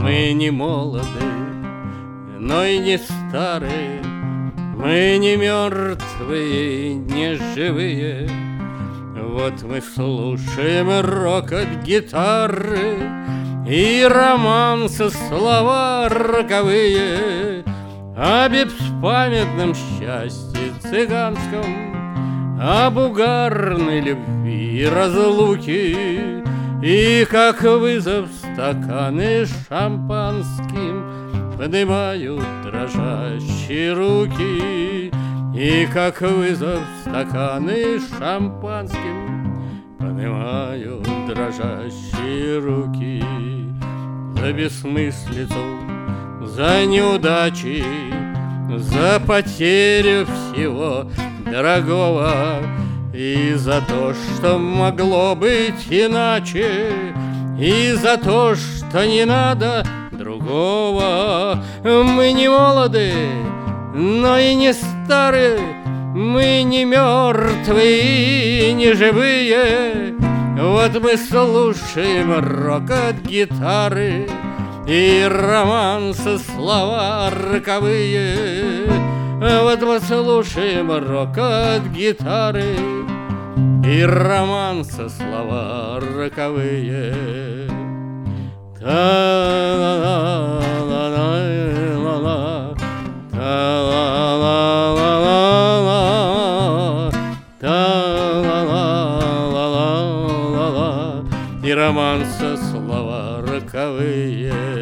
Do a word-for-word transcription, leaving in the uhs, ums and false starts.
Мы не молоды, но и не старые, мы не мертвые, не живые. Вот мы слушаем рокот гитары и романсы, слова роковые о беспамятном счастье цыганском, об угарной любви и разлуке. И как вызов стаканы шампанским поднимают дрожащие руки. И как вызов стаканы шампанским поднимают дрожащие руки. За бессмыслицу, за неудачи, за потерю всего дорогого, и за то, что могло быть иначе, и за то, что не надо другого. Мы не молоды, но и не старые, мы не мертвые и не живые. Вот мы слушаем рокот гитары и романсы, слова роковые. Вот мы слушаем рокот гитары и романсы, слова роковые. Та-ла-ла-ла-ла, та-ла-ла-ла-ла, та-ла-ла-ла-ла, и романсы, слова роковые.